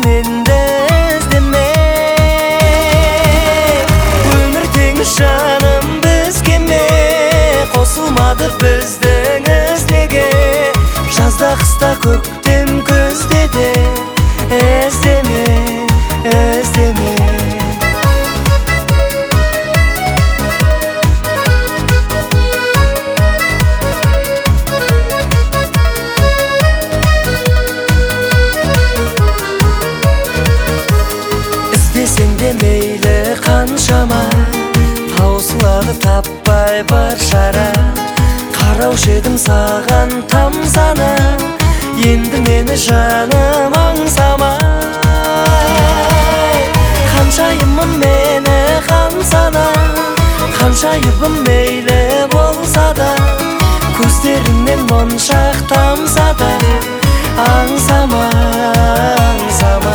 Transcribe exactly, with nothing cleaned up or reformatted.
менде іздеме. Өмір теңіз жаным бізге ме, қосылмады біздің іздеге. Жазда қыста көктем күзде де іздеме, іздеме. Іздесең де мейлі қаншама, таусылады таппай бар шара. Қараушы едім саған тамсана, енді мені жаным аңсамай. Қаншайымым мені қамсана, қаншайыбым мейлі болса да, көздеріңнен моншақ тамса да, аңсама, аңсама.